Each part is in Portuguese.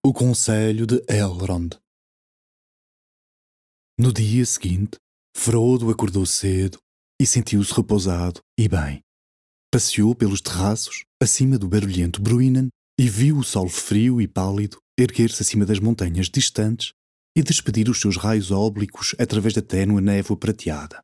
O Conselho de Elrond. No dia seguinte, Frodo acordou cedo e sentiu-se repousado e bem. Passeou pelos terraços, acima do barulhento Bruinen, e viu o sol frio e pálido erguer-se acima das montanhas distantes e despedir os seus raios óblicos através da ténue névoa prateada.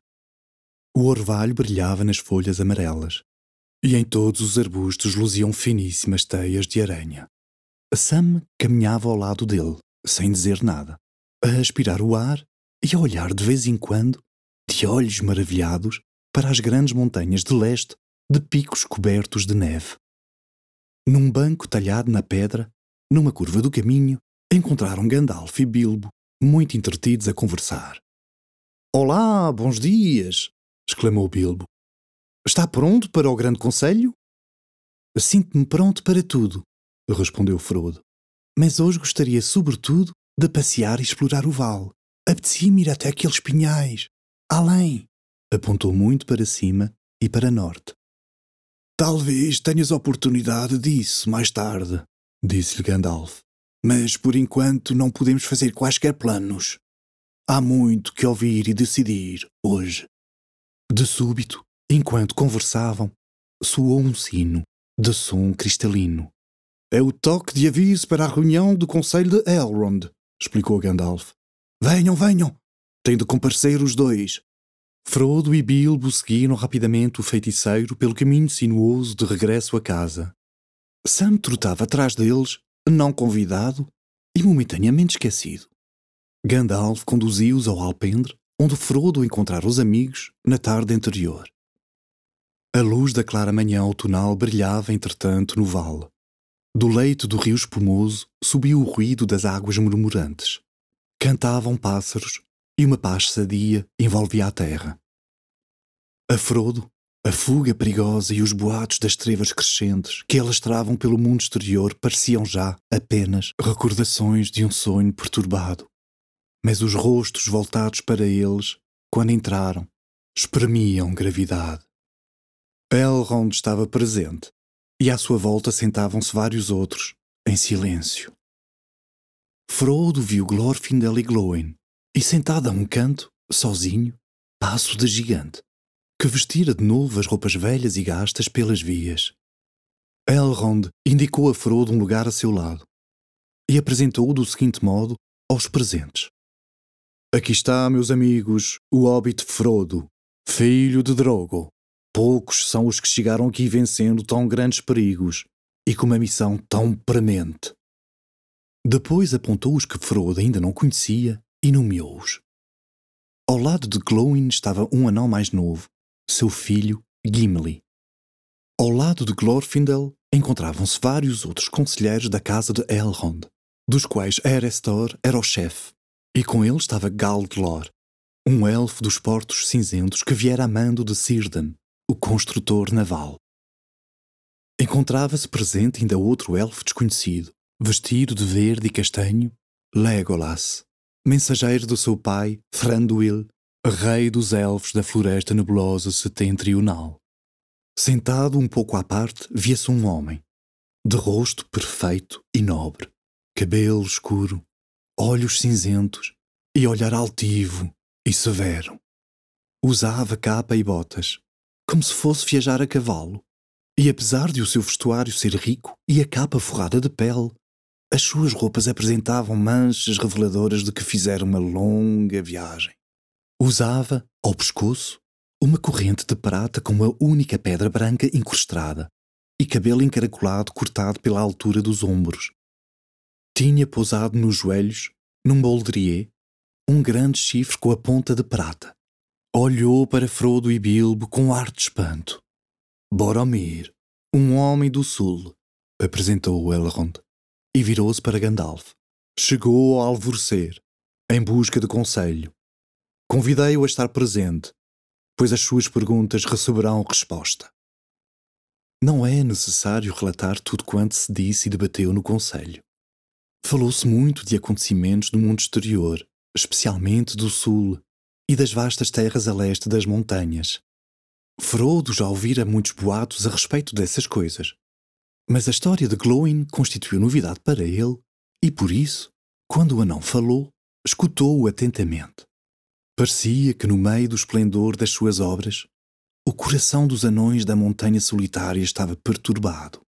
O orvalho brilhava nas folhas amarelas, e em todos os arbustos luziam finíssimas teias de aranha. Sam caminhava ao lado dele, sem dizer nada, a aspirar o ar e a olhar de vez em quando, de olhos maravilhados, para as grandes montanhas de leste, de picos cobertos de neve. Num banco talhado na pedra, numa curva do caminho, encontraram Gandalf e Bilbo, muito entretidos a conversar. "Olá, bons dias!" exclamou Bilbo. "Está pronto para o grande conselho?" "Sinto-me pronto para tudo", respondeu Frodo. "Mas hoje gostaria, sobretudo, de passear e explorar o vale. Apetecia-me ir até aqueles pinhais. Além." Apontou muito para cima e para norte. "Talvez tenhas oportunidade disso mais tarde", disse-lhe Gandalf. "Mas, por enquanto, não podemos fazer quaisquer planos. Há muito que ouvir e decidir hoje." De súbito, enquanto conversavam, soou um sino, de som cristalino. "É o toque de aviso para a reunião do Conselho de Elrond", explicou Gandalf. "Venham, venham! Têm de comparecer os dois." Frodo e Bilbo seguiram rapidamente o feiticeiro pelo caminho sinuoso de regresso a casa. Sam trotava atrás deles, não convidado e momentaneamente esquecido. Gandalf conduziu-os ao alpendre, onde Frodo encontrara os amigos na tarde anterior. A luz da clara manhã outonal brilhava, entretanto, no vale. Do leito do rio espumoso subiu o ruído das águas murmurantes. Cantavam pássaros e uma paz sadia envolvia a terra. A Frodo, a fuga perigosa e os boatos das trevas crescentes que alastravam pelo mundo exterior pareciam já apenas recordações de um sonho perturbado. Mas os rostos voltados para eles, quando entraram, espremiam gravidade. Elrond estava presente, e à sua volta sentavam-se vários outros, em silêncio. Frodo viu Glorfindel e Glóin, e sentado a um canto, sozinho, passo de gigante, que vestira de novo as roupas velhas e gastas pelas vias. Elrond indicou a Frodo um lugar a seu lado, e apresentou-o do seguinte modo aos presentes. "Aqui está, meus amigos, o hobbit Frodo, filho de Drogo. Poucos são os que chegaram aqui vencendo tão grandes perigos e com uma missão tão premente." Depois apontou os que Frodo ainda não conhecia e nomeou-os. Ao lado de Glóin estava um anão mais novo, seu filho Gimli. Ao lado de Glorfindel encontravam-se vários outros conselheiros da casa de Elrond, dos quais Erestor era o chefe, e com ele estava Galdlor, um elfo dos portos cinzentos que viera a mando de Círdan, o construtor naval. Encontrava-se presente ainda outro elfo desconhecido, vestido de verde e castanho, Legolas, mensageiro do seu pai, Thranduil, rei dos elfos da floresta nebulosa setentrional. Sentado um pouco à parte, via-se um homem, de rosto perfeito e nobre, cabelo escuro, olhos cinzentos e olhar altivo e severo. Usava capa e botas, como se fosse viajar a cavalo, e apesar de o seu vestuário ser rico e a capa forrada de pele, as suas roupas apresentavam manchas reveladoras de que fizera uma longa viagem. Usava, ao pescoço, uma corrente de prata com uma única pedra branca incrustada e cabelo encaracolado cortado pela altura dos ombros. Tinha pousado nos joelhos, num baldrier, um grande chifre com a ponta de prata. Olhou para Frodo e Bilbo com ar de espanto. "Boromir, um homem do sul", apresentou Elrond, e virou-se para Gandalf. "Chegou ao alvorecer, em busca de conselho. Convidei-o a estar presente, pois as suas perguntas receberão resposta." Não é necessário relatar tudo quanto se disse e debateu no conselho. Falou-se muito de acontecimentos do mundo exterior, especialmente do sul, e das vastas terras a leste das montanhas. Frodo já ouvira muitos boatos a respeito dessas coisas, mas a história de Glóin constituiu novidade para ele E por isso, quando o anão falou, escutou-o atentamente. Parecia que no meio do esplendor das suas obras, o coração dos anões da montanha solitária estava perturbado.